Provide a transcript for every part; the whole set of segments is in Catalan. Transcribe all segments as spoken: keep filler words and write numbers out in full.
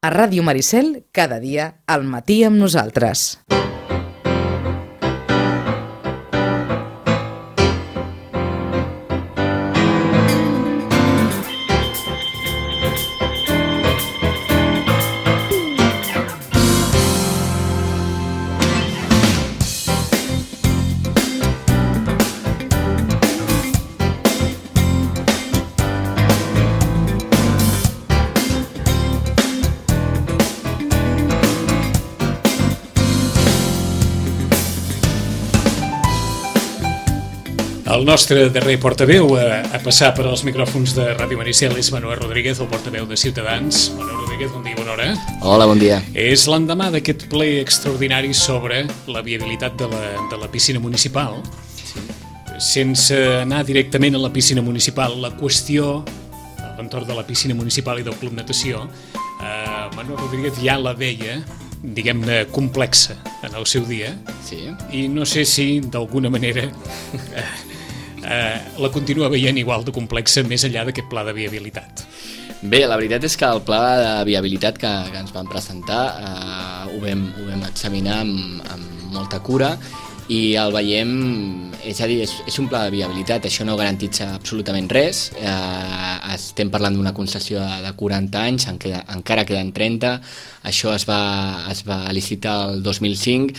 A Ràdio Maricel, cada dia, al matí amb nosaltres. El nostre darrer portaveu a, a passar per als micròfons de Ràdio Maricel és Manuel Rodríguez, el portaveu de Ciutadans. Manuel Rodríguez, bon dia, bona hora. Hola, bon dia. És l'endemà d'aquest ple extraordinari sobre la viabilitat de la, de la piscina municipal. Sí. Sense anar directament a la piscina municipal, la qüestió a l'entorn de la piscina municipal i del club natació, eh, Manuel Rodríguez ja la veia, diguem-ne, complexa en el seu dia. Sí. I no sé si d'alguna manera eh, eh, la continua veient igual de complexa més enllà d'aquest pla de viabilitat. Bé, la veritat és que el pla de viabilitat que, que ens van presentar eh, ho, vam, ho vam examinar amb, amb molta cura i el veiem, és a dir, és, és un pla de viabilitat, això no garantitza absolutament res, eh, estem parlant d'una concessió de quaranta anys, en queda, encara queden trenta, això es va, es va licitar el dos mil cinc,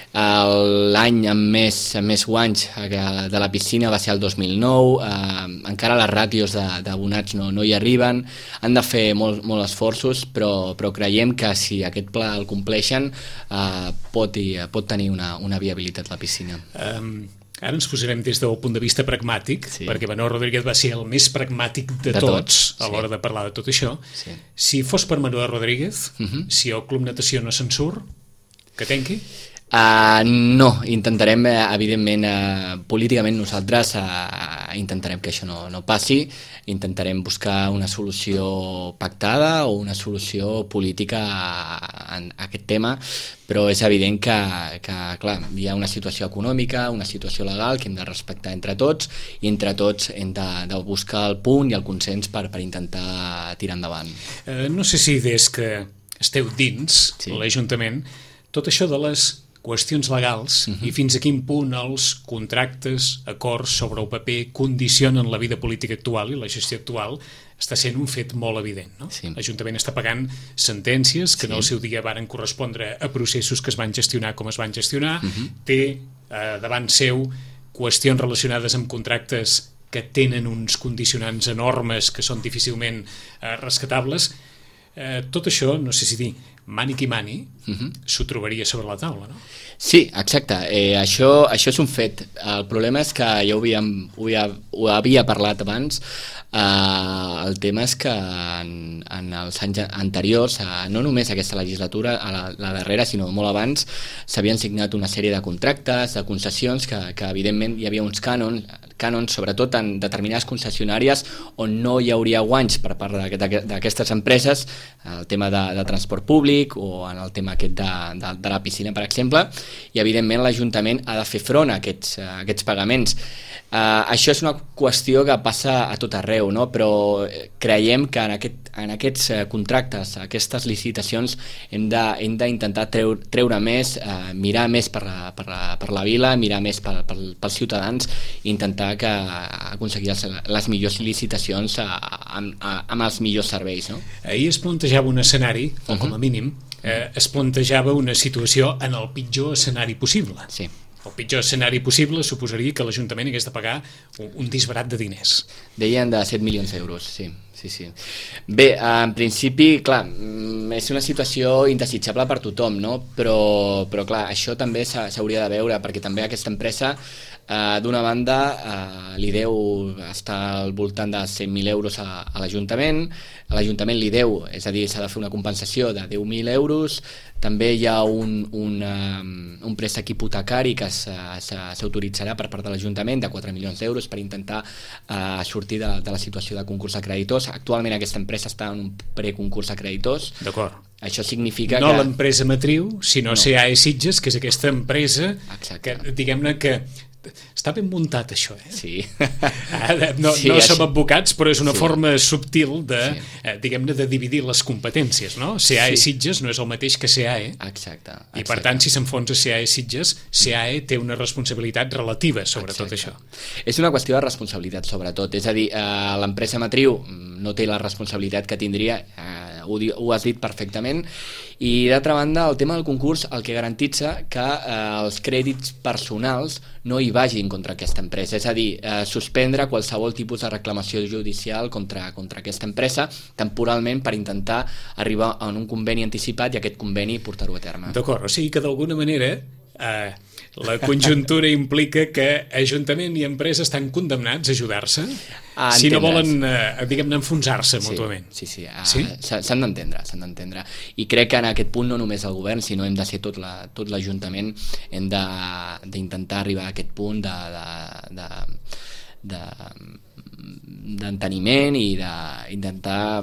l'any amb més, amb més guanys de la piscina va ser el dos mil nou, eh, encara les ràtios d'abonats no, no hi arriben, han de fer molt, molt esforços, però, però creiem que si aquest pla el compleixen eh, pot, pot tenir una, una viabilitat la piscina. Um... Ara ens posarem des del punt de vista pragmàtic, sí. Perquè Manuel Rodríguez va ser el més pragmàtic de, de tots, tots a l'hora sí. de parlar de tot això. Sí. Si fos per Manuel Rodríguez, uh-huh. si el club natació no se'n surt, que tanqui? Uh, no, intentarem, evidentment, uh, políticament nosaltres uh, intentarem que això no, no passi, intentarem buscar una solució pactada o una solució política a, a, a aquest tema, però és evident que, que clar, hi ha una situació econòmica, una situació legal que hem de respectar entre tots i entre tots hem de, de buscar el punt i el consens per, per intentar tirar endavant. Uh, no sé si des que esteu dins sí. l'Ajuntament, tot això de les qüestions legals uh-huh. i fins a quin punt els contractes, acords sobre el paper condicionen la vida política actual i la gestió actual està sent un fet molt evident. No? Sí. L'Ajuntament està pagant sentències que sí. en el seu dia varen correspondre a processos que es van gestionar com es van gestionar, uh-huh. té eh, davant seu qüestions relacionades amb contractes que tenen uns condicionants enormes que són difícilment eh, rescatables. Eh, tot això, no sé si dir mani qui mani, uh-huh. s'ho trobaria sobre la taula, no? Sí, exacte, eh, això, això és un fet. El problema és que ja ho, havíem, ho, havia, ho havia parlat abans, eh, el tema és que en, en els anys anteriors, eh, no només aquesta legislatura, a la, la darrera, sinó molt abans, s'havien signat una sèrie de contractes, de concessions, que, que evidentment hi havia uns cànons, cànons, sobretot en determinades concessionàries on no hi hauria guanys per part d'aquestes empreses, el tema de, de transport públic o en el tema aquest de, de, de la piscina, per exemple, i evidentment l'Ajuntament ha de fer front a aquests, a aquests pagaments. Uh, això és una qüestió que passa a tot arreu, no? Però creiem que en, aquest, en aquests contractes, aquestes licitacions, hem d'intentar treure, treure més, uh, mirar més per la, per, la, per la vila, mirar més per, per, pels ciutadans i intentar que aconseguir les, les millors licitacions a, a, a, amb els millors serveis. No? Ahir es plantejava un escenari, o com a mínim, eh, es plantejava una situació en el pitjor escenari possible. Sí. El pitjor escenari possible suposaria que l'Ajuntament hagués de pagar un, un disbarat de diners. Deien de set milions d'euros, sí. Sí, sí. Bé, en principi, clar, és una situació indesitjable per tothom, no? Però, però clar, això també s'hauria de veure, perquè també aquesta empresa, eh, d'una banda, eh, li deu estar al voltant de cent mil euros a, a l'Ajuntament, a l'Ajuntament li deu, és a dir, s'ha de fer una compensació de deu mil euros, també hi ha un, un, um, un préstec hipotecari que s'autoritzarà per part de l'Ajuntament de quatre milions d'euros per intentar uh, sortir de, de la situació de concurs de creditors. Actualment aquesta empresa està en un preconcurs de creditors. D'acord. Això significa no que... No l'empresa matriu, sinó no. C A E Sitges, que és aquesta empresa Exacte. que, diguem-ne, que Està ben muntat, això, eh? Sí. No, sí, no això... som advocats, però és una sí. forma subtil de, sí. eh, diguem-ne, de dividir les competències, no? C A E sí. Sitges no és el mateix que C A E. Exacte. exacte. I, per tant, si s'enfonsa C A E Sitges, C A E té una responsabilitat relativa sobre exacte. tot això. És una qüestió de responsabilitat, sobretot. És a dir, eh, l'empresa matriu no té la responsabilitat que tindria, eh, ho, ho has dit perfectament, i d'altra banda el tema del concurs el que garantitza que eh, els crèdits personals no hi vagin contra aquesta empresa, és a dir, eh, suspendre qualsevol tipus de reclamació judicial contra, contra aquesta empresa temporalment per intentar arribar a un conveni anticipat i aquest conveni portar-ho a terme. D'acord, o sigui que d'alguna manera eh, la conjuntura implica que Ajuntament i empresa estan condemnats a ajudar-se a si no volen, eh, diguem-ne, enfonsar-se sí, mútuament. Sí, sí, uh, sí? s'han d'entendre, s'han d'entendre. I crec que en aquest punt no només el govern, sinó hem de ser tot la, tot l'Ajuntament, hem d'intentar arribar a aquest punt de, de, de, de, d'enteniment i d'intentar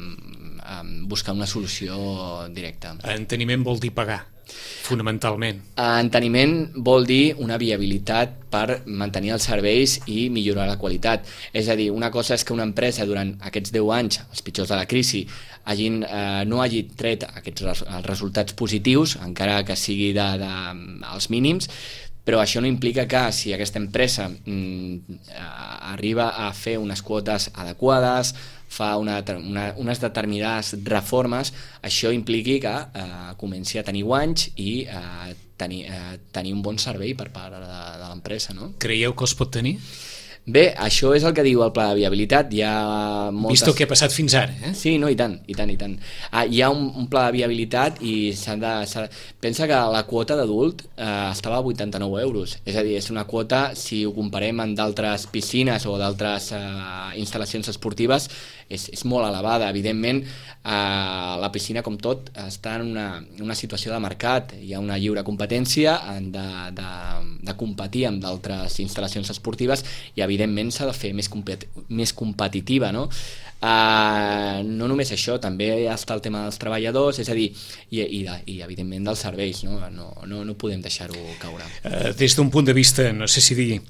um, buscar una solució directa. Enteniment vol dir pagar, fonamentalment. Enteniment vol dir una viabilitat per mantenir els serveis i millorar la qualitat. És a dir, una cosa és que una empresa durant aquests deu anys, els pitjors de la crisi, hagin, eh, no hagi tret aquests res, els resultats positius, encara que sigui de, de, als mínims, però això no implica que si aquesta empresa mm, arriba a fer unes quotes adequades, fa una, una, unes determinades reformes, això impliqui que eh, comenci a tenir guanys i eh, tenir, eh, tenir un bon servei per part de, de l'empresa, no? Creieu que els pot tenir? Bé, això és el que diu el pla de viabilitat. Hi ha moltes... Vist el que ha passat fins ara, eh? Sí, no, i tant, i tant, i tant. Ah, hi ha un, un pla de viabilitat i s'han de, s'ha de... Pensa que la quota d'adult eh, estava a vuitanta-nou euros. És a dir, és una quota, si ho comparem amb d'altres piscines o d'altres eh, instal·lacions esportives, és, és molt elevada. Evidentment, eh, la piscina, com tot, està en una, una situació de mercat. Hi ha una lliure competència de, de, de competir amb d'altres instal·lacions esportives i, evidentment, s'ha de fer més, compet més competitiva, no? Uh, no només això, també està el tema dels treballadors, és a dir, i, i, i evidentment dels serveis, no, no, no, no podem deixar-ho caure. Uh, des d'un punt de vista, no sé si dir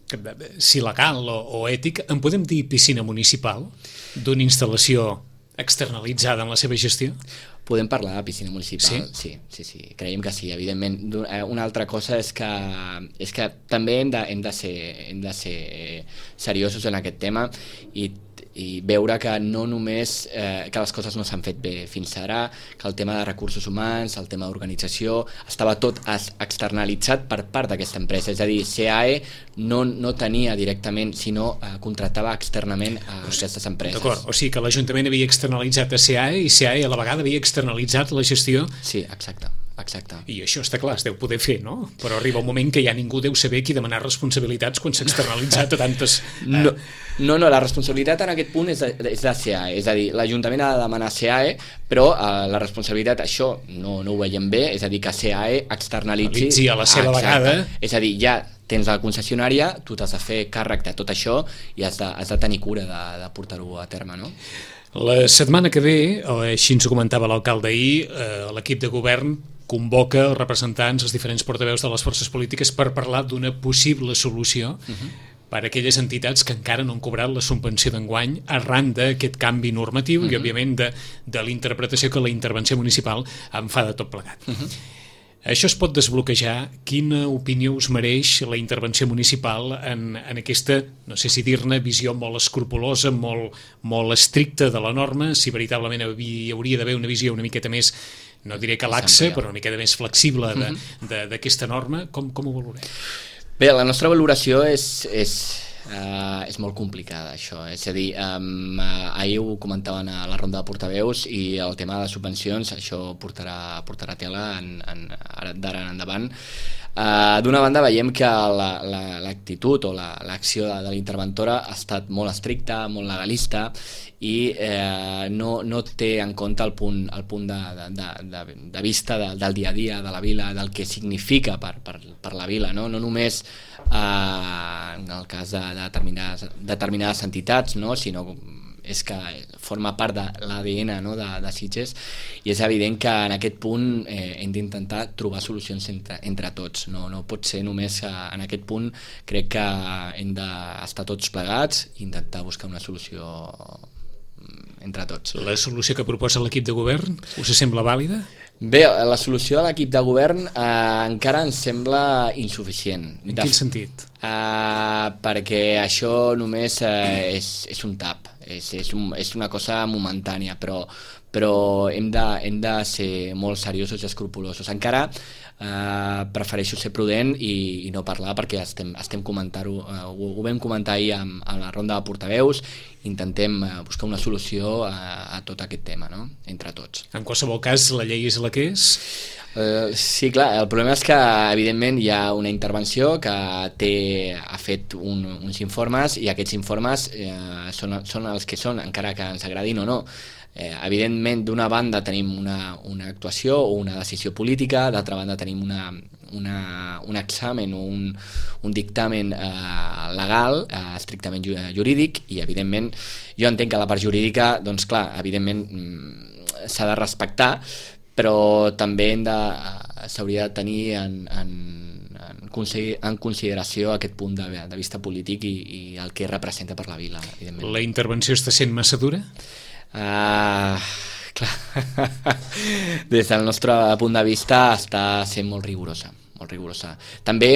si legal o, o ètic, en podem dir piscina municipal d'una instal·lació externalitzada en la seva gestió? Podem parlar de piscina municipal, sí? Sí, sí, sí, creiem que sí, evidentment. Una altra cosa és que, és que també hem de, hem, de ser, hem de ser seriosos en aquest tema i i veure que no només eh, que les coses no s'han fet bé fins ara, que el tema de recursos humans, el tema d'organització, estava tot externalitzat per part d'aquesta empresa, és a dir, C A E no, no tenia directament, sinó eh, contractava externament a aquestes empreses. D'acord, o sigui que l'Ajuntament havia externalitzat a C A E i C A E a la vegada havia externalitzat la gestió. Sí, exacte. Exacte. I això està clar, es deu poder fer, no? Però arriba un moment que ja ningú deu saber qui demanar responsabilitats quan s'ha externalitzat a tantes... Eh... No, no, no, la responsabilitat en aquest punt és de, és de C A E, és a dir, l'Ajuntament ha de demanar C A E, però eh, la responsabilitat, això no, no ho veiem bé, és a dir, que C A E externalitzi... Externalitzi a la seva exacte. vegada. És a dir, ja tens la concessionària, tu t'has de fer càrrec de tot això i has de, has de tenir cura de, de portar-ho a terme, no? La setmana que ve, així ens ho comentava l'alcalde ahir, eh, l'equip de govern convoca els representants, els diferents portaveus de les forces polítiques per parlar d'una possible solució uh-huh. per a aquelles entitats que encara no han cobrat la subvenció d'enguany arran d'aquest canvi normatiu uh-huh. i, òbviament, de, de l'interpretació que la intervenció municipal en fa de tot plegat. Uh-huh. Això es pot desbloquejar? Quina opinió us mereix la intervenció municipal en, en aquesta, no sé si dir-ne, visió molt escrupulosa, molt, molt estricta de la norma, si veritablement hi hauria d'haver una visió una miqueta més, no diré que laxa, però una miqueta més flexible d'aquesta norma? Com, com ho valorem? Bé, la nostra valoració és, és, uh, és molt complicada, això. És a dir, um, uh, ahir ho comentaven a la ronda de portaveus i el tema de subvencions, això portarà, portarà tela en, en, d'ara en endavant. Uh, D'una banda veiem que l'actitud la, la, o l'acció la, de, de l'interventora ha estat molt estricta, molt legalista i eh, no, no té en compte el punt, el punt de, de, de, de vista de, del dia a dia de la vila, del que significa per, per, per la vila, no, no només eh, en el cas de, de determinades, determinades entitats, no? Sinó és que forma part de l'A D N, no? de, de Sitges, i és evident que en aquest punt eh, hem d'intentar trobar solucions entre, entre tots, no, no pot ser només que en aquest punt crec que hem d'estar tots plegats i intentar buscar una solució entre tots. La solució que proposa l'equip de govern us sembla vàlida? Bé, la solució de l'equip de govern eh, encara ens sembla insuficient. En quin sentit? Eh, perquè això només eh, és, és un tap, és, és, un, és una cosa momentània, però, però hem, de, hem de ser molt seriosos i escrupulosos. Encara eh, prefereixo ser prudent i, i no parlar perquè estem, estem comentar-ho, eh, ho, ho vam comentar ahir amb, amb la ronda de portaveus, intentem eh, buscar una solució a, a tot aquest tema, no? Entre tots. En qualsevol cas, la llei és la que és? Uh, sí, clar, el problema és que evidentment hi ha una intervenció que té, ha fet un, uns informes i aquests informes eh, són, són els que són, encara que ens agradin o no. Eh, evidentment, d'una banda tenim una, una actuació o una decisió política, d'altra banda tenim una, una, un examen o un, un dictamen eh, legal, eh, estrictament jurídic, i evidentment jo entenc que la part jurídica, doncs clar, evidentment s'ha de respectar, però també hem de, s'hauria de tenir en, en, en, en consideració aquest punt de, de vista polític i, i el que representa per la vila, evidentment. La intervenció està sent massa dura? Uh, clar. Des del nostre punt de vista està sent molt rigorosa, molt rigorosa. També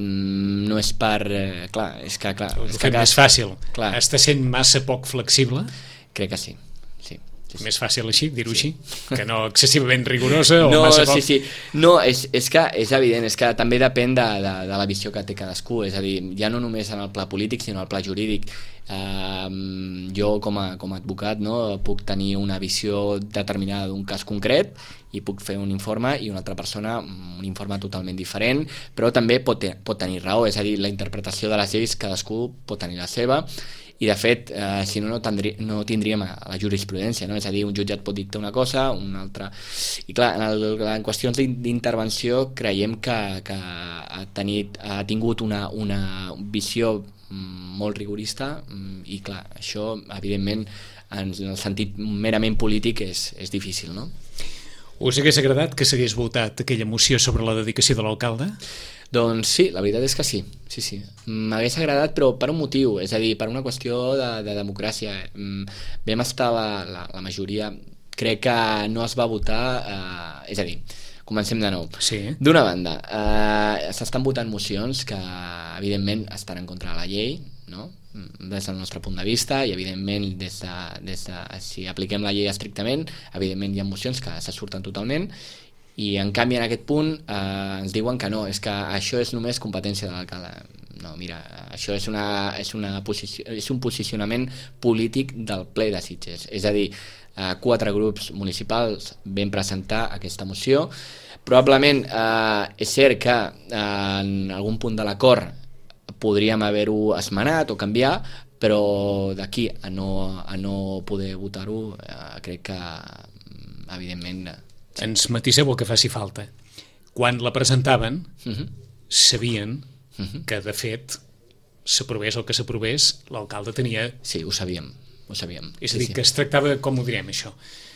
mm, no és per... Eh, clar, és que... Clar, ho fem més fàcil. Clar. Està sent massa poc flexible? Crec que sí. Sí, sí. Més fàcil així, dir-ho sí. així, que no excessivament rigorosa o no, massa poc. Sí, sí. No, és, és que és evident, és que també depèn de, de, de la visió que té cadascú, és a dir, ja no només en el pla polític, sinó en el pla jurídic. Uh, jo com a, com a advocat, no, puc tenir una visió determinada d'un cas concret i puc fer un informe i una altra persona un informe totalment diferent, però també pot, pot tenir raó, és a dir, la interpretació de les lleis cadascú pot tenir la seva. I de fet, eh, si no, no, tindrí, no tindríem la jurisprudència, no? És a dir, un jutjat pot dir una cosa, una altra... I clar, en, el, en qüestions d'intervenció creiem que, que ha, tenit, ha tingut una, una visió molt rigorista i clar, això evidentment en el sentit merament polític és, és difícil, no? Us hagués agradat que s'hagués votat aquella moció sobre la dedicació de l'alcalde? Doncs sí, la veritat és que sí, sí, sí. M'hagués agradat, però per un motiu, és a dir, per una qüestió de, de democràcia. Vam estar la, la, la majoria, crec que no es va votar, eh, és a dir, comencem de nou. Sí. D'una banda, eh, s'estan votant mocions que evidentment estan en contra de la llei, no? Des del nostre punt de vista, i evidentment des de, des de, si apliquem la llei estrictament, evidentment hi ha mocions que se surten totalment, i en canvi en aquest punt eh, ens diuen que no, és que això és només competència de l'alcalde. No, mira, això és, una, és, una posició, és un posicionament polític del ple de Sitges, és a dir, eh, quatre grups municipals vam presentar aquesta moció. Probablement eh, és cert que eh, en algun punt de l'acord podríem haver-ho esmenat o canviar, però d'aquí a no, a no poder votar-ho eh, crec que evidentment... Ens matiseu el que faci falta. Quan la presentaven, uh-huh. sabien uh-huh. que, de fet, s'aprovés el que s'aprovés, l'alcalde tenia... Sí, ho sabíem, ho sabíem. És a sí, dir, sí. que es tractava, com ho direm, això,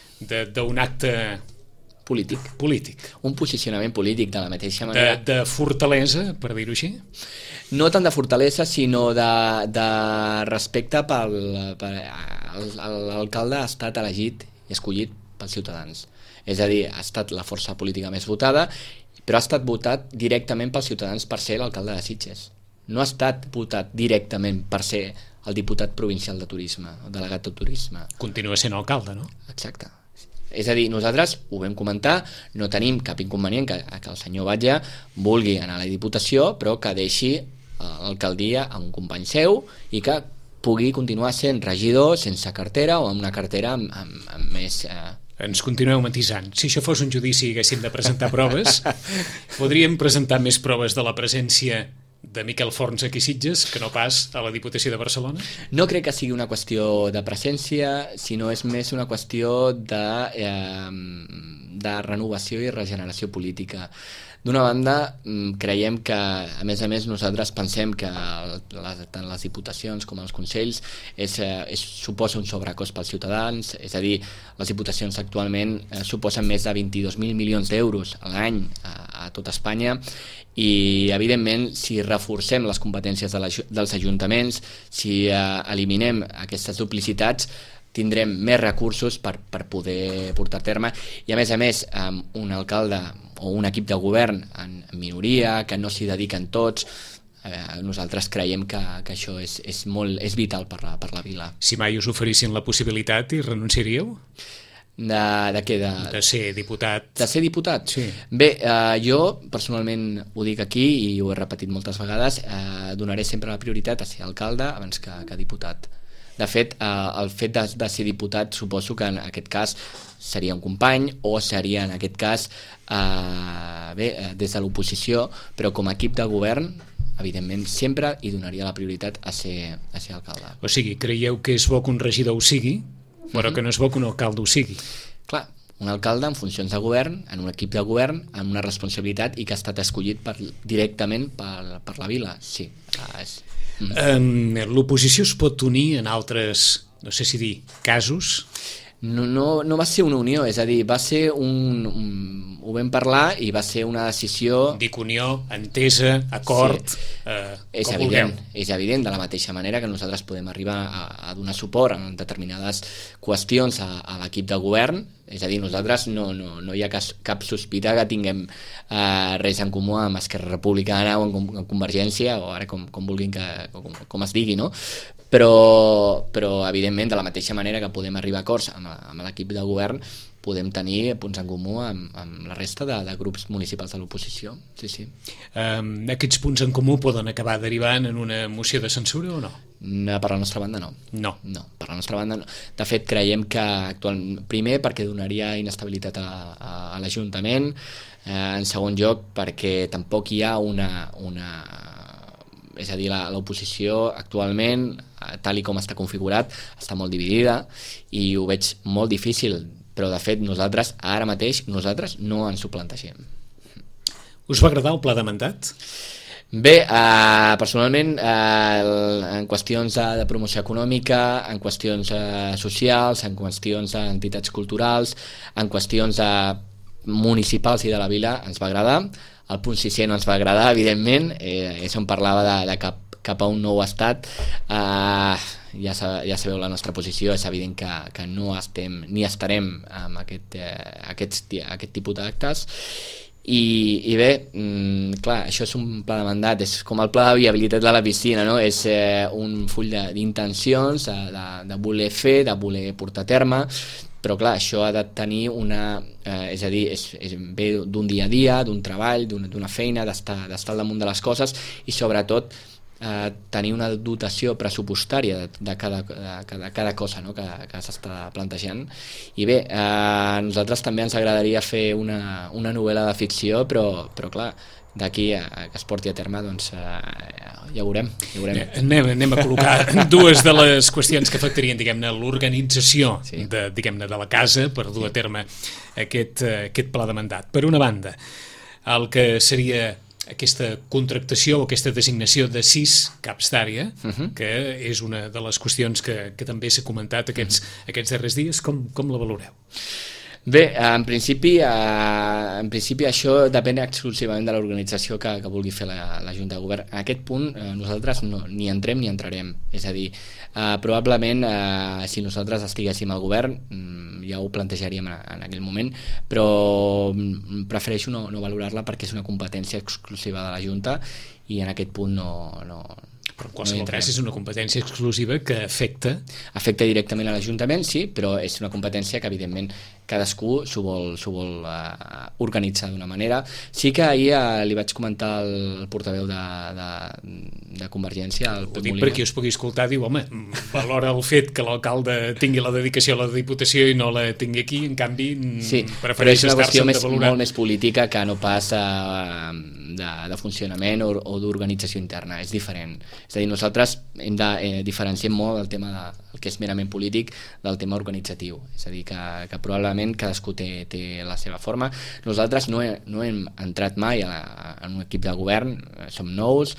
d'un acte... Polític. Polític. Un posicionament polític, de la mateixa manera... De, de fortalesa, per dir-ho així? No tant de fortalesa, sinó de, de respecte pel... Per, l'alcalde ha estat elegit i escollit pels ciutadans. És a dir, ha estat la força política més votada, però ha estat votat directament pels ciutadans per ser l'alcalde de Sitges. No ha estat votat directament per ser el diputat provincial de turisme, el delegat de turisme. Continua sent alcalde, no? Exacte. És a dir, nosaltres ho vam comentar, no tenim cap inconvenient que, que el senyor Batlle vulgui anar a la Diputació, però que deixi l'alcaldia a un company seu i que pugui continuar sent regidor sense cartera o amb una cartera amb, amb, amb més... Eh, Ens continueu matisant. Si això fos un judici i haguéssim de presentar proves, podríem presentar més proves de la presència de Miquel Forns aquí a Sitges que no pas a la Diputació de Barcelona? No crec que sigui una qüestió de presència, sinó és més una qüestió de, eh, de renovació i regeneració política. D'una banda, creiem que, a més a més, nosaltres pensem que les, tant les diputacions com els consells és, és, suposa un sobrecost pels ciutadans, és a dir, les diputacions actualment eh, suposen més de vint-i-dos mil milions d'euros a l'any a, a tot Espanya i, evidentment, si reforcem les competències de la, dels ajuntaments, si eh, eliminem aquestes duplicitats, tindrem més recursos per, per poder portar a terme i, a més a més, amb un alcalde o un equip de govern en, en minoria, que no s'hi dediquen tots, eh, nosaltres creiem que, que això és, és, molt, és vital per la, per la vila. Si mai us oferissin la possibilitat, hi renunciaríeu? De, de què? De, de ser diputat. De ser diputat? Sí. Bé, eh, jo personalment ho dic aquí i ho he repetit moltes vegades, eh, donaré sempre la prioritat a ser alcalde abans que, que diputat. De fet, eh, el fet de, de ser diputat suposo que en aquest cas seria un company o seria en aquest cas eh, bé, des de l'oposició, però com a equip de govern, evidentment, sempre hi donaria la prioritat a ser, a ser alcalde. O sigui, creieu que és bo que un regidor ho sigui, però uh-huh. que no és bo que un alcalde ho sigui? Clar, un alcalde en funcions de govern, en un equip de govern, amb una responsabilitat i que ha estat escollit per, directament per, per la vila, sí. És... Mm. Um, l'oposició es pot unir en altres, no sé si dir, casos? No, no, no va ser una unió, és a dir, va ser un, un... ho vam parlar i va ser una decisió... Dic unió, entesa, acord, sí. eh, és com evident, vulgueu. És evident, de la mateixa manera que nosaltres podem arribar a, a donar suport en determinades qüestions a, a l'equip de govern, és a dir, nosaltres no, no, no hi ha cas, cap sospita que tinguem eh, res en comú amb Esquerra Republicana o amb, amb Convergència o ara com, com vulguin que, com, com es digui, no? Però, però evidentment de la mateixa manera que podem arribar a acords amb, amb l'equip de govern podem tenir punts en comú amb, amb la resta de, de grups municipals de l'oposició, sí, sí. Um, aquests punts en comú poden acabar derivant en una moció de censura o no? No, per la nostra banda no. No. No, per la nostra banda no. De fet, creiem que actualment, primer perquè donaria inestabilitat a, a, a l'Ajuntament, eh, en segon lloc perquè tampoc hi ha una... una és a dir, l'oposició actualment, tal i com està configurat, està molt dividida i ho veig molt difícil, però de fet nosaltres, ara mateix, nosaltres no ens ho plantegem. Us va agradar el pla de mandat? Bé, eh, personalment, eh, en qüestions de, de promoció econòmica, en qüestions eh, socials, en qüestions d'entitats culturals, en qüestions eh, municipals i de la vila, ens va agradar. El punt sisè no ens va agradar, evidentment, eh, és on parlava de, de cap, cap a un nou estat. Eh, ja, ja sabeu la nostra posició, és evident que, que no estem ni estarem amb aquest, eh, aquests, aquest tipus d'actes. I, i bé, mm, clar, això és un pla de mandat, és com el pla de viabilitat de la piscina, no? És eh, un full d'intencions de, de, de voler fer, de voler portar a terme, però clar, això ha de tenir una, eh, és a dir, és, és ve d'un dia a dia, d'un treball, d'una feina, d'estar d'estar al damunt de les coses i sobretot eh, tenir una dotació pressupostària de, de, cada, de, cada, cada cosa, no? que, que s'està plantejant. I bé, eh, a nosaltres també ens agradaria fer una, una novel·la de ficció, però, però clar, d'aquí a que es porti a terme, doncs eh, ja ho veurem. Ja ho veurem. Anem, anem a col·locar dues de les qüestions que afectarien, diguem-ne, l'organització sí. de, diguem-ne, de la casa per dur a terme aquest, aquest pla de mandat. Per una banda, el que seria aquesta contractació o aquesta designació de sis caps d'àrea, uh-huh. que és una de les qüestions que, que també s'ha comentat aquests, uh-huh. aquests darrers dies, com, com la valoreu? Bé, en principi, eh, en principi això depèn exclusivament de l'organització que, que vulgui fer la, la Junta de Govern. En aquest punt eh, nosaltres no, ni entrem ni entrarem. És a dir, eh, probablement eh, si nosaltres estiguéssim al govern mm, ja ho plantejaríem en, en aquell moment, però mm, prefereixo no, no valorar-la perquè és una competència exclusiva de la Junta i en aquest punt no... no Però en qualsevol cas és una competència exclusiva que afecta... Afecta directament a l'Ajuntament, sí, però és una competència que, evidentment, cadascú s'ho vol, s'ho vol uh, organitzar d'una manera. Sí que ahir uh, li vaig comentar al portaveu de, de, de Convergència, el Pep Ho dic Molina. per qui us pugui escoltar, diu, home, valora el fet que l'alcalde tingui la dedicació a la Diputació i no la tingui aquí, en canvi, sí, prefereix estar-se'n de valorar. Sí, però és una qüestió més, molt més política que no pas... Uh, de, de funcionament o, o d'organització interna, és diferent. És a dir, nosaltres hem de eh, diferenciar molt el tema de, el que és merament polític del tema organitzatiu, és a dir, que, que probablement cadascú té, té la seva forma. Nosaltres no, he, no hem entrat mai a, la, a un equip de govern, som nous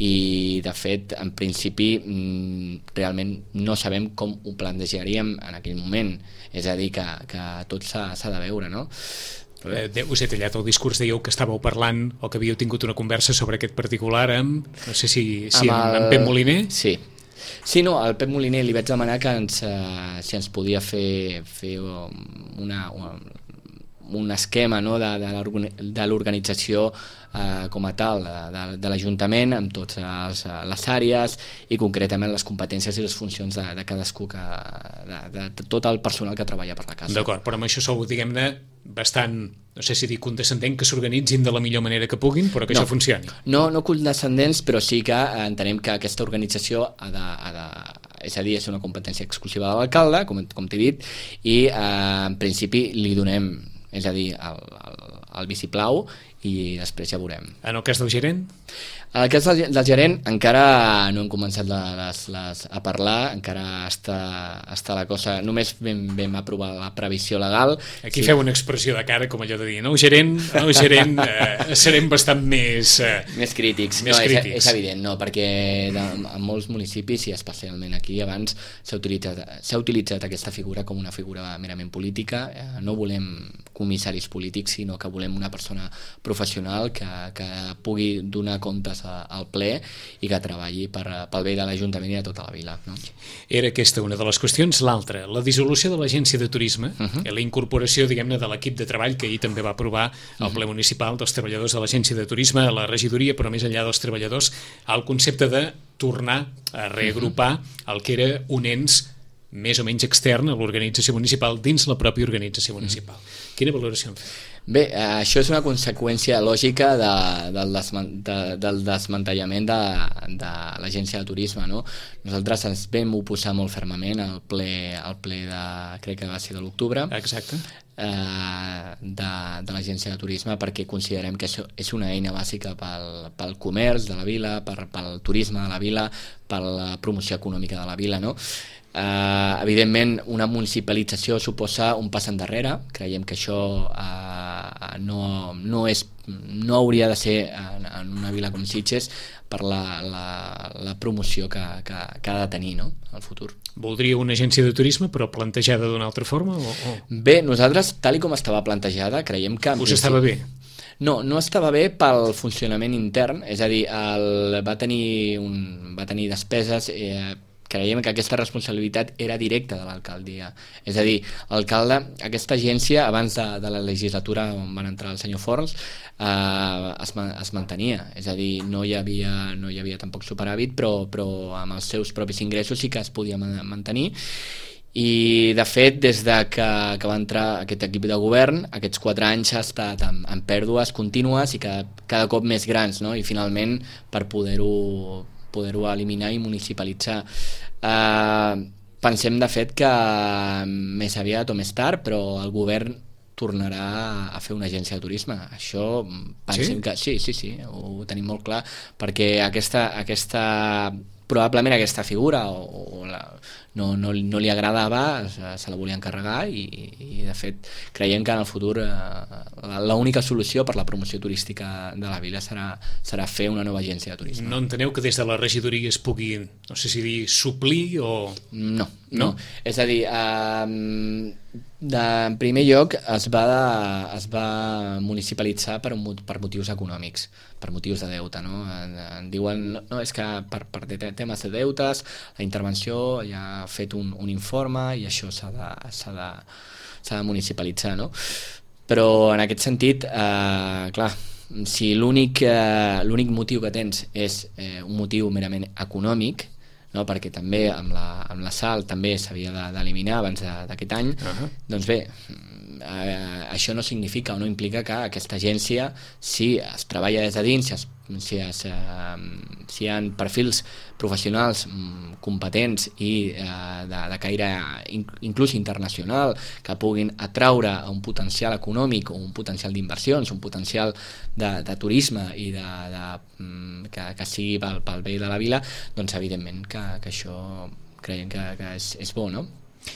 i de fet en principi realment no sabem com ho plantejaríem en aquell moment, és a dir que, que tot s'ha de veure, no? Eh, us he tallat el discurs, dèieu que estàveu parlant o que havíeu tingut una conversa sobre aquest particular amb, no sé si, si amb, el... amb Pep Moliner? Sí. Sí, no, al Pep Moliner li vaig demanar que ens, uh, si ens podia fer, fer una, una, un esquema, no, de, de l'organització uh, com a tal de, de l'Ajuntament amb totes les, les àrees i concretament les competències i les funcions de, de cadascú, que, de, de, de tot el personal que treballa per la casa. D'acord, però amb això sou, diguem-ne, bastant, no sé si dir condescendent, que s'organitzin de la millor manera que puguin, però que no, això funcioni. No, no condescendents, però sí que entenem que aquesta organització ha de, ha de, és a dir, és una competència exclusiva de l'alcalde, com, com t'he dit, i eh, en principi li donem, és a dir, el, el, el vistiplau i després ja veurem. En el cas del gerent? En el cas del, del gerent encara no hem començat les, les, a parlar, encara està, està la cosa, només vam, vam aprovar la previsió legal. Aquí sí. Feu una expressió de cara com allò de dir, no, gerent, no, gerent, eh, serem bastant més... Eh, més crítics. Més no, crítics. És, és evident, no, perquè de, en molts municipis, i especialment aquí abans, s'ha utilitzat, s'ha utilitzat aquesta figura com una figura merament política. Eh, no volem comissaris polítics, sinó que volem una persona professional que, que pugui donar comptes al ple i que treballi per, pel bé de l'Ajuntament i de tota la vila, no? Era aquesta una de les qüestions. L'altra, la dissolució de l'Agència de Turisme, uh-huh. i la incorporació, diguem-ne, de l'equip de treball que ahir també va aprovar el ple municipal dels treballadors de l'Agència de Turisme, a la regidoria, però més enllà dels treballadors, al concepte de tornar a reagrupar el que era un ens més o menys extern a l'organització municipal dins la pròpia organització municipal. Uh-huh. Quina valoració en feu? Bé, això és una conseqüència lògica de, del, desman, de, del desmantellament de, de l'Agència de Turisme, no? Nosaltres ens vam oposar molt fermament al ple, al ple de, crec que va ser de l'octubre. Exacte. Eh, de, de l'Agència de Turisme, perquè considerem que això és una eina bàsica pel, pel comerç de la vila, per, pel turisme de la vila, per la promoció econòmica de la vila, no? Uh, evidentment una municipalització suposa un pas endarrere, creiem que això uh, no, no, és, no hauria de ser en, en una vila com Sitges per la, la, la promoció que, que, que ha de tenir, no?, al futur. Voldria una agència de turisme però plantejada d'una altra forma? O, o... Bé, nosaltres, tal i com estava plantejada, creiem que... Us principi... estava bé? No, no estava bé pel funcionament intern, és a dir, el, va, tenir un, va tenir despeses... Eh, creiem que aquesta responsabilitat era directa de l'alcaldia. És a dir, l'alcalde, aquesta agència, abans de, de la legislatura on van entrar el senyor Forns, eh, es, es mantenia. És a dir, no hi havia, no hi havia tampoc superàvit, però, però amb els seus propis ingressos sí que es podia mantenir. I, de fet, des de que, que va entrar aquest equip de govern, aquests quatre anys ha estat en, en pèrdues contínues i cada, cada cop més grans, no? I, finalment, per poder-ho poder-ho eliminar i municipalitzar. Uh, pensem, de fet, que més aviat o més tard, però el govern tornarà a fer una agència de turisme. Això pensem sí? que sí, sí, sí, ho tenim molt clar, perquè aquesta, aquesta probablement aquesta figura o, o la, no, no, no li agradava, se, se la volia encarregar i, i de fet creiem que en el futur eh, l'única solució per la promoció turística de la vila serà, serà fer una nova agència de turisme. No enteneu que des de la regidoria es pugui, no sé si dir, suplir o... No, no. no. És a dir, eh, de, en primer lloc es va, de, es va municipalitzar per, un, per motius econòmics, per motius de deute, no? En, en diuen, no, no, és que per, per temes de deutes la intervenció ja ha fet un, un informe i això s'ha de, s'ha de, s'ha de municipalitzar, no? Però en aquest sentit, eh, clar, si l'únic eh, l'únic motiu que tens és eh, un motiu merament econòmic, no? Perquè també amb la, amb la sal també s'havia d'eliminar abans d'aquest any, uh-huh. Doncs bé, eh, això no significa o no implica que aquesta agència, si es treballa des de dins, si, es, si, es, eh, si hi ha perfils professionals mm, competents i eh, de, de caire in, inclús internacional, que puguin atraure un potencial econòmic o un potencial d'inversions, un potencial de, de turisme i de, de, mm, que, que sigui pel, pel bé de la vila, doncs evidentment que, que això creiem que, que és, és bo, no?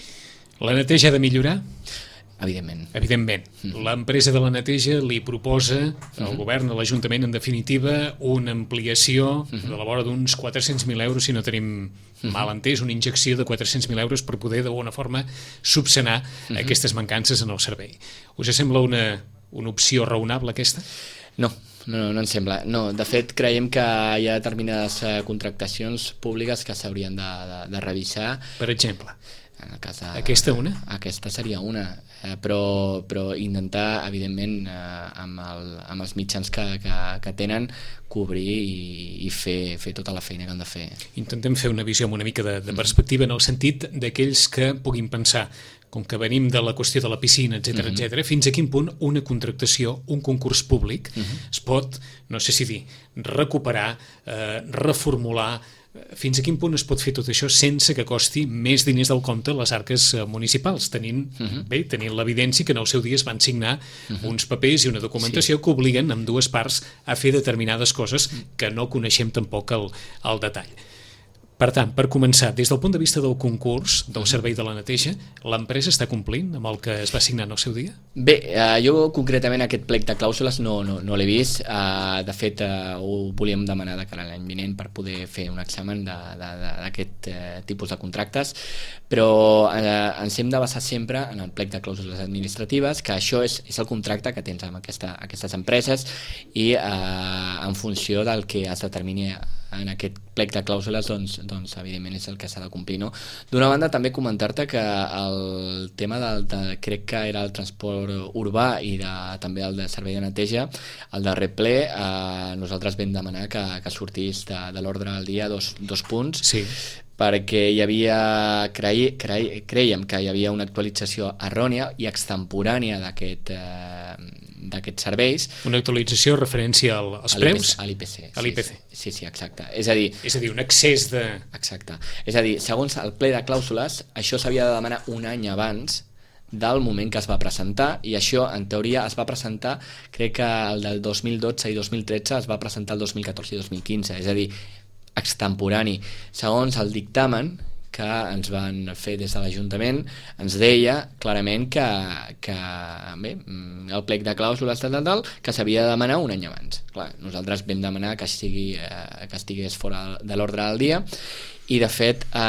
La neteja ha de millorar? Evidentment. Evidentment. Mm-hmm. L'empresa de la neteja li proposa al mm-hmm. govern, a l'Ajuntament, en definitiva, una ampliació mm-hmm. de la vora d'uns quatre-cents mil euros, si no tenim mm-hmm. mal entès, una injecció de quatre-cents mil euros per poder d'alguna forma subsanar mm-hmm. aquestes mancances en el servei. Us sembla una, una opció raonable aquesta? No. No, no ens sembla. No, de fet, creiem que hi ha determinades uh, contractacions públiques que s'haurien de, de, de revisar. Per exemple? En el cas de, aquesta una? Aquesta seria una, eh, però, però intentar, evidentment, eh, amb, el, amb els mitjans que, que, que tenen, cobrir i, i fer, fer tota la feina que han de fer. Intentem fer una visió amb una mica de, de perspectiva en el sentit d'aquells que puguin pensar, com que venim de la qüestió de la piscina, etcètera, uh-huh. etcètera, fins a quin punt una contractació, un concurs públic, uh-huh. es pot, no sé si dir, recuperar, eh, reformular, fins a quin punt es pot fer tot això sense que costi més diners del compte les arques municipals, tenint, uh-huh. bé, tenint l'evidència que en el seu dia es van signar uh-huh. uns papers i una documentació sí. que obliguen amb dues parts a fer determinades coses que no coneixem tampoc el, el detall. Per tant, per començar, des del punt de vista del concurs del servei de la neteja, l'empresa està complint amb el que es va signar en el seu dia? Bé, eh, jo concretament aquest plec de clàusules no, no, no l'he vist. Eh, de fet, eh, ho volíem demanar de cara a l'any vinent per poder fer un examen d'aquest eh, tipus de contractes, però eh, ens hem de basar sempre en el plec de clàusules administratives, que això és, és el contracte que tens amb aquesta, aquestes empreses i eh, en funció del que es determini en aquest plec de clàusules, doncs, doncs evidentment és el que s'ha de complir, no? D'una banda, també comentar-te que el tema del, de, crec que era el transport urbà i de, també el de servei de neteja, el darrer ple, eh, nosaltres vam demanar que, que sortís de, de l'ordre del dia dos, dos punts, sí. perquè hi havia, crei, crei, creiem que hi havia una actualització errònia i extemporània d'aquest eh, d'aquests serveis. Una actualització referència al, als preus? A l'I P C. A l'I P C. Sí, sí, exacte. És a dir... És a dir, un excés de... Exacte. És a dir, segons el ple de clàusules, això s'havia de demanar un any abans del moment que es va presentar, i això, en teoria, es va presentar, crec que el del dos mil dotze i dos mil tretze es va presentar el dos mil catorze i dos mil quinze, és a dir, extemporani. Segons el dictamen que ens van fer des de l'Ajuntament, ens deia clarament que, que bé, el plec de clàusules tal, tal, tal, que s'havia de demanar un any abans. Clar, nosaltres vam demanar que, estigui, eh, que estigués fora de l'ordre del dia, i de fet eh,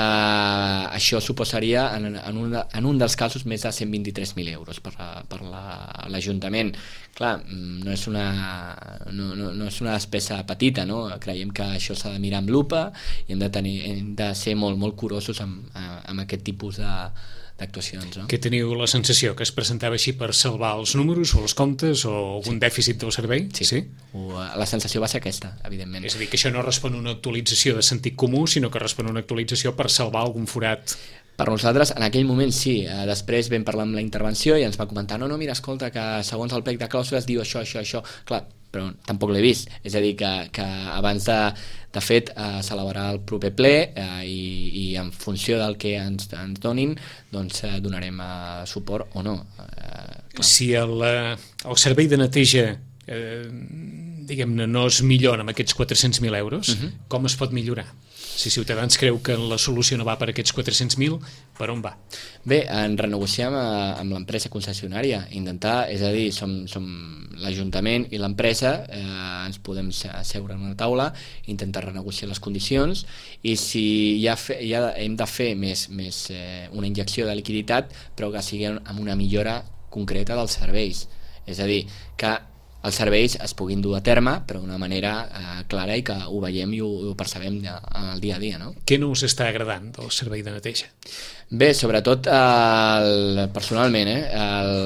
això suposaria en, en, un, en un dels casos més de cent vint-i-tres mil euros per, per l'Ajuntament. Clar, no és, una, no, no, no és una despesa petita, no? Creiem que això s'ha de mirar amb lupa i hem de, tenir, hem de ser molt, molt curosos amb, amb aquest tipus de d'actuacions, no? Que teniu la sensació que es presentava així per salvar els números o els comptes o algun sí. dèficit del servei? Sí, sí? O, la sensació va ser aquesta, evidentment. És a dir, que això no respon a una actualització de sentit comú, sinó que respon a una actualització per salvar algun forat. Per nosaltres, en aquell moment sí. Eh, després vam parlar amb la intervenció i ens va comentar no, no, mira, escolta, que segons el plec de clàusules diu això, això, això. Clar, però tampoc l'he vist. És a dir, que, que abans de, de fet eh, celebrarà el proper ple eh, i, i en funció del que ens, ens donin, doncs eh, donarem eh, suport o no. Eh, si el, eh, el servei de neteja eh, diguem-ne, no es millora amb aquests quatre-cents mil euros, uh-huh. com es pot millorar? Si Ciutadans creu que la solució no va per aquests quatre-cents mil, per on va? Bé, en renegociar amb, amb l'empresa concessionària, intentar, és a dir, som, som l'Ajuntament i l'empresa, eh, ens podem asseure en una taula, intentar renegociar les condicions, i si hi ha fe, hi ha, hem de fer més, més eh, una injecció de liquiditat, però que sigui amb una millora concreta dels serveis. És a dir, que els serveis es puguin dur a terme, però d'una manera eh, clara i que ho veiem i ho, ho percebem ja, el dia a dia. No? Què no us està agradant del servei de neteja? Bé, sobretot el, personalment, eh, el,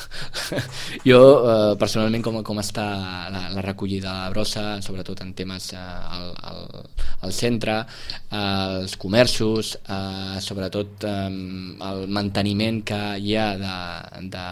jo eh, personalment com, com està la, la recollida de la brossa, sobretot en temes eh, al, al, al centre, eh, els comerços, eh, sobretot eh, el manteniment que hi ha de, de,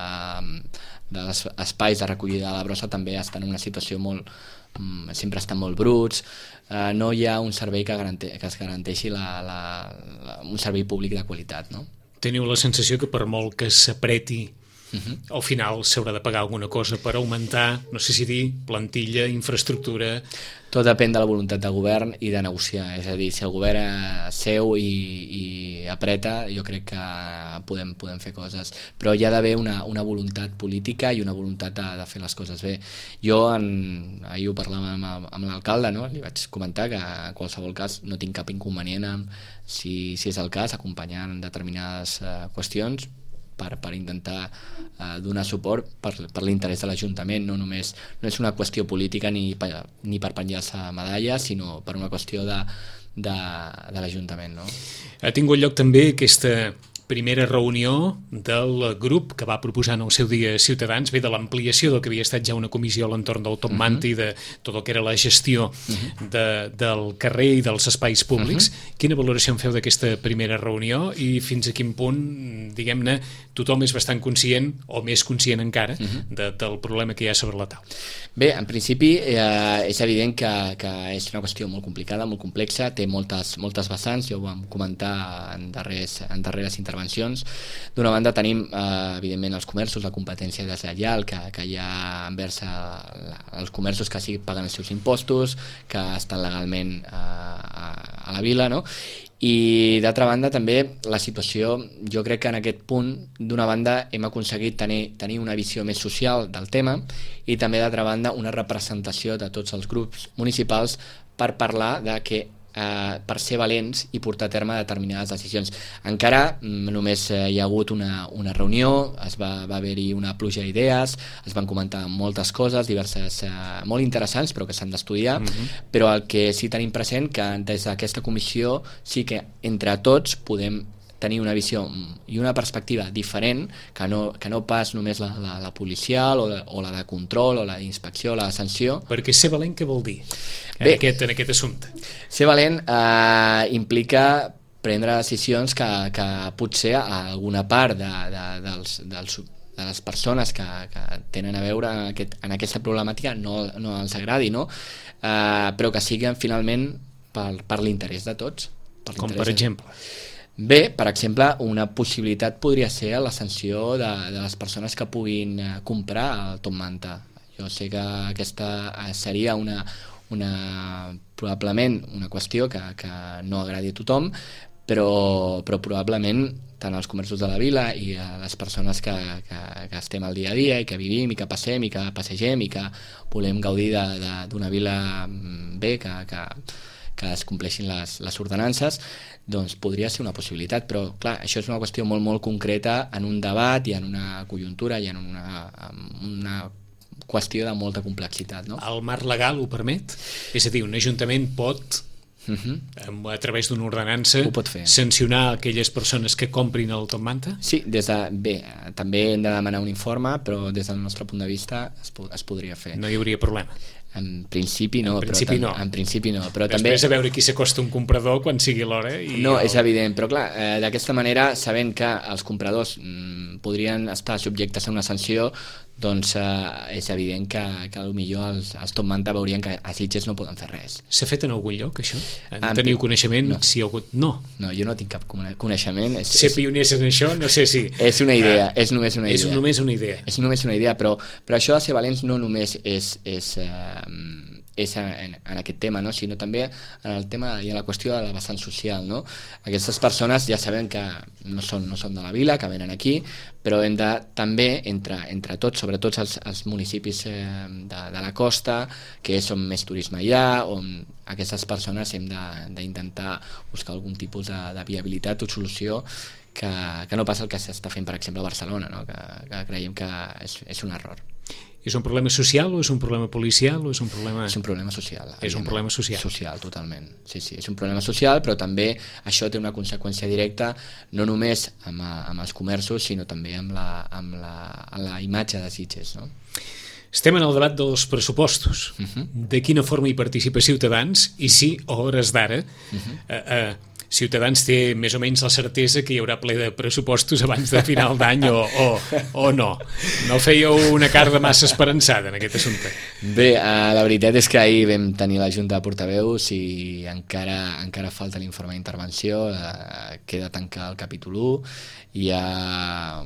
dels espais de recollida de la brossa també està en una situació molt, sempre estan molt bruts, eh, no hi ha un servei que, garante, que es garanteixi la, la, la, un servei públic de qualitat. No? Teniu la sensació que per molt que s'apreti, Uh-huh. al final s'haurà de pagar alguna cosa per augmentar, no sé si dir, plantilla, infraestructura... Tot depèn de la voluntat del govern i de negociar, és a dir, si el govern seu i, i apreta, jo crec que podem, podem fer coses, però hi ha d'haver una, una voluntat política i una voluntat de, de fer les coses bé. Jo, en, ahir ho parlàvem amb, amb l'alcalde, no? Li vaig comentar que en qualsevol cas no tinc cap inconvenient amb, si, si és el cas, acompanyar en determinades uh, qüestions, per, per intentar eh, donar suport per, per l'interès de l'Ajuntament. No només no és una qüestió política ni, ni per penjar-se medalles, sinó per una qüestió de, de, de l'Ajuntament. No? Ha tingut lloc també aquesta primera reunió del grup que va proposar en el seu dia Ciutadans, bé, de l'ampliació del que havia estat ja una comissió a l'entorn del Top Manta uh-huh. i de tot el que era la gestió uh-huh. de, del carrer i dels espais públics. Uh-huh. Quina valoració en feu d'aquesta primera reunió i fins a quin punt, diguem-ne, tothom és bastant conscient, o més conscient encara, uh-huh. de, del problema que hi ha sobre la taula? Bé, en principi eh, és evident que, que és una qüestió molt complicada, molt complexa, té moltes, moltes vessants, ja ho vam comentar en, darrers, en darreres intervencions. D'una banda tenim, eh, evidentment, els comerços, la competència deslleial que, que hi ha envers els comerços que sí paguen els seus impostos, que estan legalment eh, a, a la vila, no? I d'altra banda també la situació, jo crec que en aquest punt d'una banda hem aconseguit tenir, tenir una visió més social del tema i també d'altra banda una representació de tots els grups municipals per parlar de que eh, per ser valents i portar a terme determinades decisions. Encara només eh, hi ha hagut una, una reunió, es va, va haver-hi una pluja d'idees, es van comentar moltes coses, diverses, eh, molt interessants, però que s'han d'estudiar, mm-hmm. però el que sí tenim present que des d'aquesta comissió sí que entre tots podem tenir una visió i una perspectiva diferent que no, que no pas només la, la, la policial o, la, o la de control o la d'inspecció o la de sanció. Perquè ser valent què vol dir en, Bé, aquest, en aquest assumpte? Ser valent eh, implica prendre decisions que, que potser a alguna part de, de, dels, dels, de les persones que, que tenen a veure en, aquest, en aquesta problemàtica no, no els agradi, no? Eh, però que siguin finalment per, per l'interès de tots. Per Com per exemple? De... Bé, per exemple, una possibilitat podria ser la sanció de, de les persones que puguin comprar el Top Manta. Jo sé que aquesta seria una, una probablement una qüestió que, que no agradi a tothom, però, però probablement tant els comerços de la vila i a les persones que, que, que estem al dia a dia i que vivim i que passem i que passegem i que volem gaudir d'una vila bé, que, que, que es compleixin les, les ordenances, doncs podria ser una possibilitat, però clar, això és una qüestió molt molt concreta en un debat i en una conjuntura i en una, una qüestió de molta complexitat, no? El marc legal ho permet? És a dir, un ajuntament pot, uh-huh. a través d'una ordenança, ho pot fer. Sancionar aquelles persones que comprin el Top Manta? Sí, des de, bé, també hem de demanar un informe, però des del nostre punt de vista es, es podria fer. No hi hauria problema? En principi no, en principi però, no. En principi no, però després també... a veure qui s'acosta un comprador quan sigui l'hora. I no, el... és evident, però clar, eh, d'aquesta manera, sabent que els compradors mm, podrien estar subjectes a una sanció, doncs eh, és evident que, que potser els, els Top Manta veurien que a Sitges no poden fer res. S'ha fet en algun lloc, això? En en teniu coneixement? No. Si hi ha hagut... No. No, jo no tinc cap coneixement. És, Ser és, pioners en això, no sé si... És una idea, ah, és només una és idea. És només una idea. És només una idea, però, però això de ser valents no només és... és eh, és en, en aquest tema, no? Sinó també en el tema i en la qüestió de la vessant social, no? Aquestes persones ja sabem que no són, no són de la vila, que venen aquí, però hem de també, entre, entre tots, sobretot els, els municipis eh, de, de la costa, que és on més turisme hi ha, on aquestes persones hem d'intentar buscar algun tipus de, de viabilitat o solució que, que no passa el que s'està fent, per exemple, a Barcelona, no? que, que creiem que és, és un error. És un problema social o és un problema policial o és un problema... És un problema social. És un problema social. Social, totalment. Sí, sí, és un problema social, però també això té una conseqüència directa no només amb, amb els comerços, sinó també amb la, amb la, amb la imatge de Sitges, no? Estem en el debat dels pressupostos. Uh-huh. De quina forma hi participa Ciutadans i si, a hores d'ara, uh-huh. eh, eh, Ciutadans té més o menys la certesa que hi haurà ple de pressupostos abans de final d'any o, o, o no. No fèieu una carta massa esperançada en aquest assumpte. Bé, eh, la veritat és que ahir vam tenir la Junta de Portaveus i encara, encara falta l'informe d'intervenció, eh, queda tancar el capítol u, hi ha,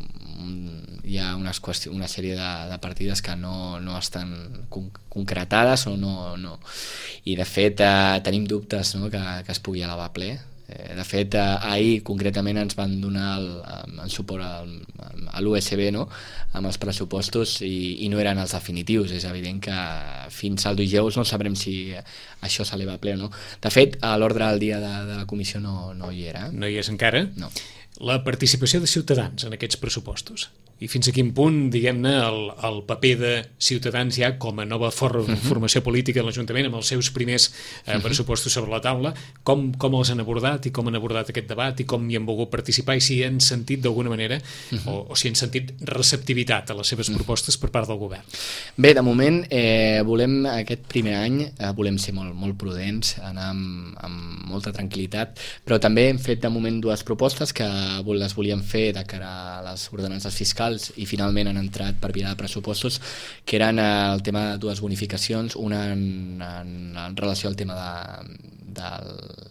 hi ha unes qüestions, una sèrie de, de partides que no, no estan con, concretades o no, no. I de fet eh, tenim dubtes, no?, que, que es pugui elevar a ple. De fet, ahir concretament ens van donar el, el suport al, a l'U S B, no?, amb els pressupostos i, i no eren els definitius. És evident que fins al dijous no sabrem si això s'eleva a ple o no. De fet, a l'ordre del dia de, de la comissió no, no hi era. No hi és encara? No. La participació de Ciutadans en aquests pressupostos i fins a quin punt, diguem-ne, el, el paper de Ciutadans ja com a nova for uh-huh. formació política en l'Ajuntament amb els seus primers eh, uh-huh. pressupostos sobre la taula, com, com els han abordat i com han abordat aquest debat i com hi han volgut participar i si han sentit d'alguna manera uh-huh. o, o si han sentit receptivitat a les seves uh-huh. propostes per part del govern. Bé, de moment eh, volem aquest primer any eh, volem ser molt, molt prudents, anar amb, amb molta tranquil·litat, però també hem fet de moment dues propostes que les volíem fer de cara a les ordenances fiscals i finalment han entrat per via de pressupostos, que eren el tema de dues bonificacions, una en, en, en relació al tema de, del,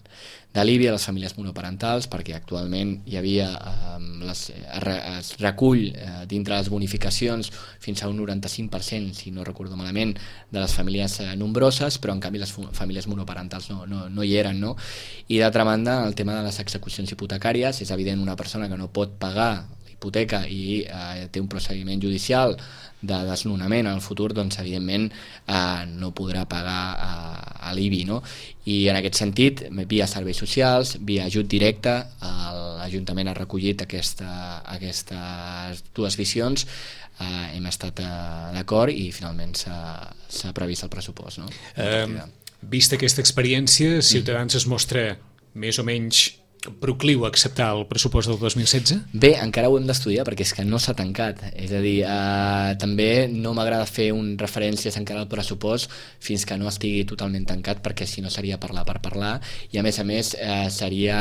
de l'I B I a les famílies monoparentals, perquè actualment hi havia eh, les, es recull eh, dintre les bonificacions fins a un noranta-cinc per cent, si no recordo malament, de les famílies eh, nombroses, però en canvi les famílies monoparentals no, no, no hi eren, no? I d'altra banda, el tema de les execucions hipotecàries, és evident una persona que no pot pagar hipoteca i eh, té un procediment judicial de desnonament en el futur, doncs evidentment eh, no podrà pagar eh, a l'I B I, no? I en aquest sentit, via serveis socials, via ajut directe, l'Ajuntament ha recollit aquesta, aquestes dues visions, eh, hem estat eh, d'acord i finalment s'ha previst el pressupost, no? Eh, vista aquesta experiència, Ciutadans es mostra més o menys procliu a acceptar el pressupost del dos mil setze? Bé, encara ho hem d'estudiar perquè és que no s'ha tancat, és a dir, eh, també no m'agrada fer un referències encara al pressupost fins que no estigui totalment tancat, perquè si no seria parlar per parlar i a més a més eh, seria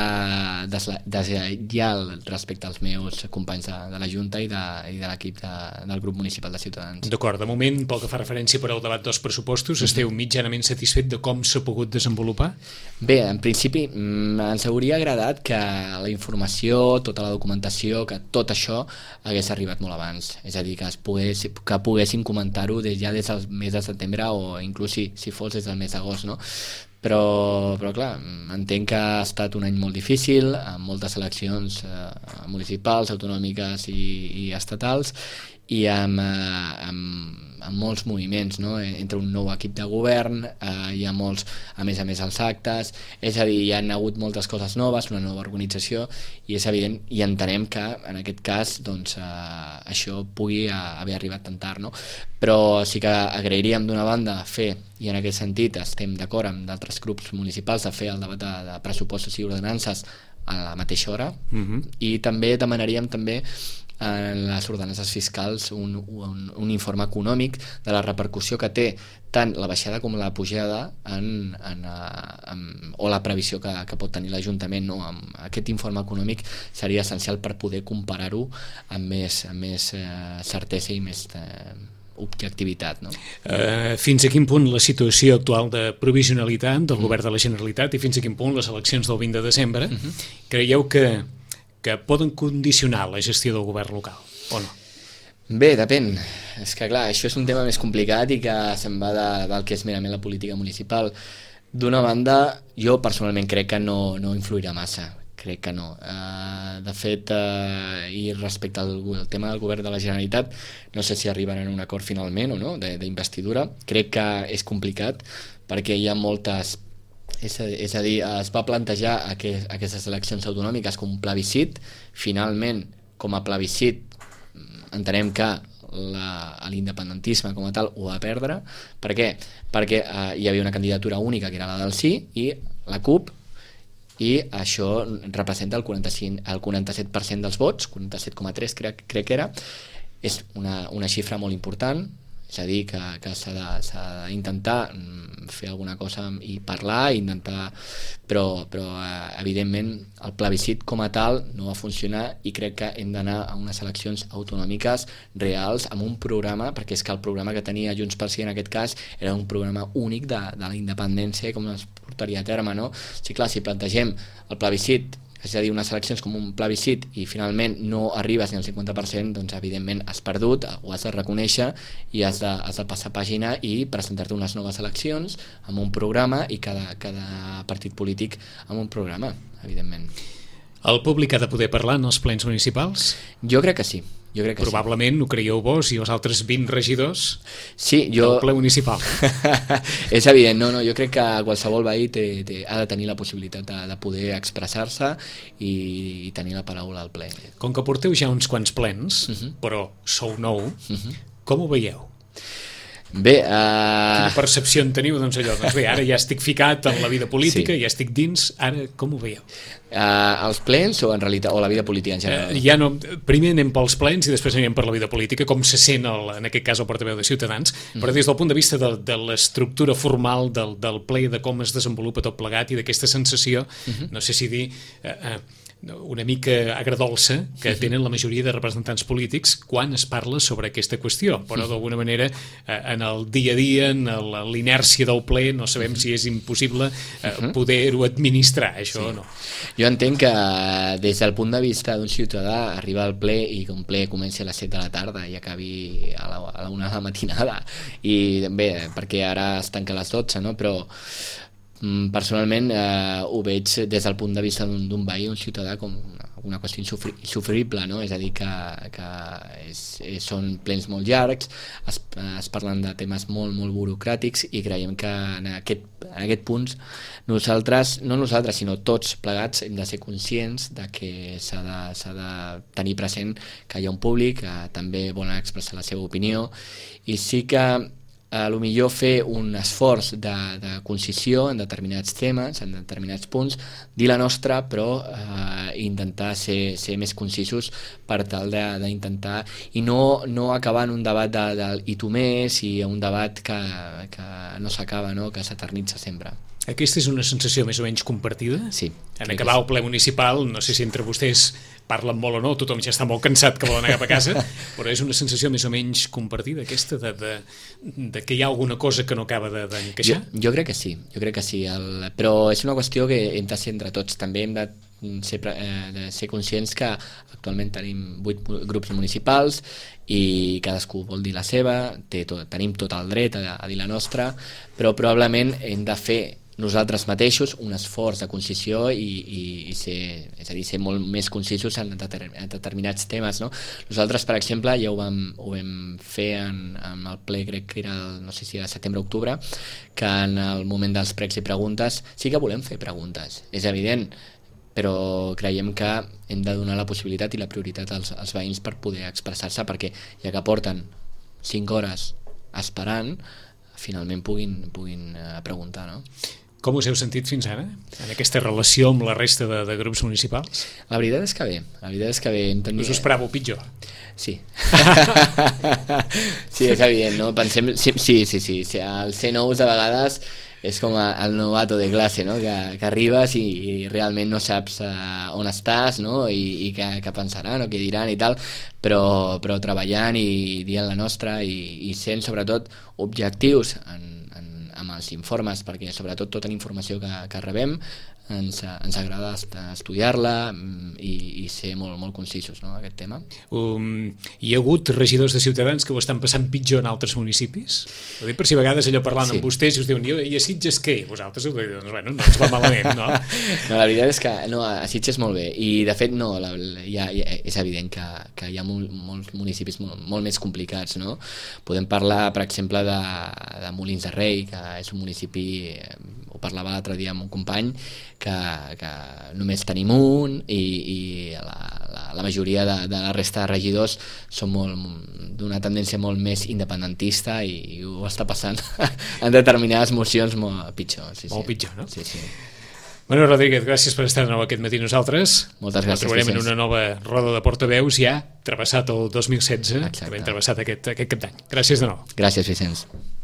deslleial respecte als meus companys de, de la Junta i de, i de l'equip de, del grup municipal de Ciutadans. D'acord, de moment, pel que fa referència per al debat dels pressupostos, mm-hmm. esteu mitjanament satisfet de com s'ha pogut desenvolupar? Bé, en principi ens hauria agradat que la informació, tota la documentació, que tot això hagués arribat molt abans. És a dir, que, es pogués, que poguéssim comentar-ho des, ja des del mes de setembre o inclús si, si fos des del mes d'agost, no? Però, però clar, entenc que ha estat un any molt difícil, amb moltes eleccions eh, municipals, autonòmiques i, i estatals, i amb, eh, amb, amb molts moviments, no? Entre un nou equip de govern, eh, hi ha molts, a més a més, els actes, és a dir, hi ha hagut moltes coses noves, una nova organització, i és evident, i entenem que en aquest cas doncs, eh, això pugui haver arribat tan tard, no? Però sí que agrairíem d'una banda fer, i en aquest sentit estem d'acord amb d'altres grups municipals, de fer el debat de, de pressupostos i ordenances a la mateixa hora, mm-hmm. i també demanaríem també en les ordenances fiscals un, un, un informe econòmic de la repercussió que té tant la baixada com la pujada en, en, en, o la previsió que, que pot tenir l'Ajuntament, no? Amb aquest informe econòmic seria essencial per poder comparar-ho amb més, amb més eh, certesa i més eh, objectivitat, no? Uh, fins a quin punt la situació actual de provisionalitat del mm. govern de la Generalitat i fins a quin punt les eleccions del vint de desembre mm-hmm. creieu que que poden condicionar la gestió del govern local, o no? Bé, depèn. És que, clar, això és un tema més complicat i que se'n va de, del que és merament la política municipal. D'una banda, jo personalment crec que no, no influirà massa. Crec que no. Uh, de fet, uh, i respecte al, al tema del govern de la Generalitat, no sé si arribaran a un acord finalment o no, d'investidura. Crec que és complicat perquè hi ha moltes... És a, és a dir, es va plantejar aquest, aquestes eleccions autonòmiques com un plebiscit. Finalment, com a plebiscit, entenem que la, l'independentisme com a tal ho va perdre. Per què? Perquè eh, hi havia una candidatura única que era la del sí i la CUP, i això representa el, quaranta-cinc, el quaranta-set per cent dels vots, quaranta-set coma tres crec, crec que era. És una, una xifra molt important, és a dir, que, que s'ha de, s'ha d'intentar fer alguna cosa i parlar, i intentar, però, però eh, evidentment el plebiscit com a tal no va funcionar, i crec que hem d'anar a unes eleccions autonòmiques reals amb un programa, perquè és que el programa que tenia Junts pel Sí en aquest cas era un programa únic de, de la independència, com es portaria a terme, no? Sí, clar, si plantegem el plebiscit, és a dir, unes eleccions com un plebiscit, i finalment no arribes ni al cinquanta per cent, doncs evidentment has perdut, ho has de reconèixer, i has de, has de passar pàgina i presentar-te unes noves eleccions amb un programa, i cada, cada partit polític amb un programa, evidentment. El públic ha de poder parlar en els plens municipals? Jo crec que sí. Jo crec que probablement sí. Ho creieu vos i els altres vint regidors sí, jo... del ple municipal. És evident, no, no, jo crec que qualsevol veí té, té, ha de tenir la possibilitat de, de poder expressar-se i, i tenir la paraula al ple. Com que porteu ja uns quants plens, uh-huh. però sou nou, uh-huh. com ho veieu? Bé, uh... quina percepció en teniu? Doncs allò, doncs bé, ara ja estic ficat en la vida política, sí. ja estic dins, ara com ho veieu? Uh, els plens o en realitat o la vida política en general? Uh, ja no, primer anem pels plens i després anirem per la vida política, com se sent el, en aquest cas el portaveu de Ciutadans, mm. però des del punt de vista de, de l'estructura formal del, del ple, de com es desenvolupa tot plegat i d'aquesta sensació, mm-hmm. no sé si dir... Uh, uh, una mica agradolça que tenen la majoria de representants polítics quan es parla sobre aquesta qüestió, però d'alguna manera en el dia a dia, en l'inèrcia del ple, no sabem si és impossible poder-ho administrar, això o no. Jo entenc que des del punt de vista d'un ciutadà arribar al ple i que un ple comenci a les set de la tarda i acabi a la, a la una de la matinada, i bé, perquè ara es tanca a les dotze, no? Però personalment eh, ho veig des del punt de vista d'un veí, un ciutadà, com una, una qüestió insufri, insufrible, no? És a dir, que, que és, és, són plens molt llargs, es, es parlen de temes molt, molt burocràtics, i creiem que en aquest, en aquest punt nosaltres, no nosaltres, sinó tots plegats hem de ser conscients de que s'ha de, s'ha de tenir present que hi ha un públic que també volen expressar la seva opinió, i sí que a lo millor fer un esforç de, de concisió en determinats temes, en determinats punts, dir la nostra, però eh, intentar ser, ser més concisos per tal d'intentar, i no, no acabar en un debat de, de i tu més, i un debat que, que no s'acaba, no? Que s'eternitza sempre. Aquesta és una sensació més o menys compartida? Sí. En acabar el ple municipal, no sé si entre vostès parlen molt o no, tothom ja està molt cansat que volen anar cap a casa, però és una sensació més o menys compartida aquesta de, de, de que hi ha alguna cosa que no acaba d'encaixar? Jo, jo crec que sí, jo crec que sí, el, però és una qüestió que hem de ser entre tots. També hem de ser, eh, de ser conscients que actualment tenim vuit grups municipals i cadascú vol dir la seva, té tot, tenim tot el dret a, a dir la nostra, però probablement hem de fer nosaltres mateixos un esforç de concisió i, i, i ser, és a dir, ser molt més concisos en, deter, en determinats temes, no? Nosaltres, per exemple, ja ho vam, ho vam fer en, en el ple, crec que era el, no sé si era setembre-octubre, que en el moment dels pregs i preguntes sí que volem fer preguntes, és evident, però creiem que hem de donar la possibilitat i la prioritat als, als veïns per poder expressar-se, perquè ja que porten cinc hores esperant, finalment puguin, puguin eh, preguntar, no? Com us heu sentit fins ara, en aquesta relació amb la resta de, de grups municipals? La veritat és que bé, la veritat és que bé. Tenia... Us ho esperàveu pitjor? Sí. Sí, és evident, no? Pensem... Sí, sí, sí, sí. El C nou de vegades és com el novato de classe, no? Que, que arribes i, i realment no saps uh, on estàs, no? I, i què, què pensaran o què diran i tal, però, però treballant i dient la nostra i, i sent sobretot objectius en, en, amb els informes, perquè sobretot tota la informació que, que rebem ens, ens agrada estudiar-la i, i ser molt, molt concisos, no, en aquest tema. Um, hi ha hagut regidors de Ciutadans que ho estan passant pitjor en altres municipis? Ho dic per si a vegades allò parlant sí. amb vostès i us diuen, i a Sitges què? Vosaltres ho diuen, doncs, bueno, no ens va malament, no? No, la veritat és que no, a Sitges molt bé, i de fet no, la, ja, ja, és evident que, que hi ha molt, molts municipis molt, molt més complicats, no? Podem parlar, per exemple, de, de Molins de Rei, que és un municipi, ho parlava l'altre dia amb un company, que, que només tenim un i, i la, la, la majoria de, de la resta de regidors són molt d'una tendència molt més independentista i, i ho està passant en determinades mocions molt pitjor. Sí, molt sí. pitjor, no? Sí, sí. Bueno, Rodríguez, gràcies per estar de nou aquest matí nosaltres. Moltes gràcies. La trobarem Vicenç. en una nova roda de portaveus ja, travessat el dos mil setze, Exacte. que ben travessat aquest, aquest cap d'any. Gràcies de nou. Gràcies, Vicenç.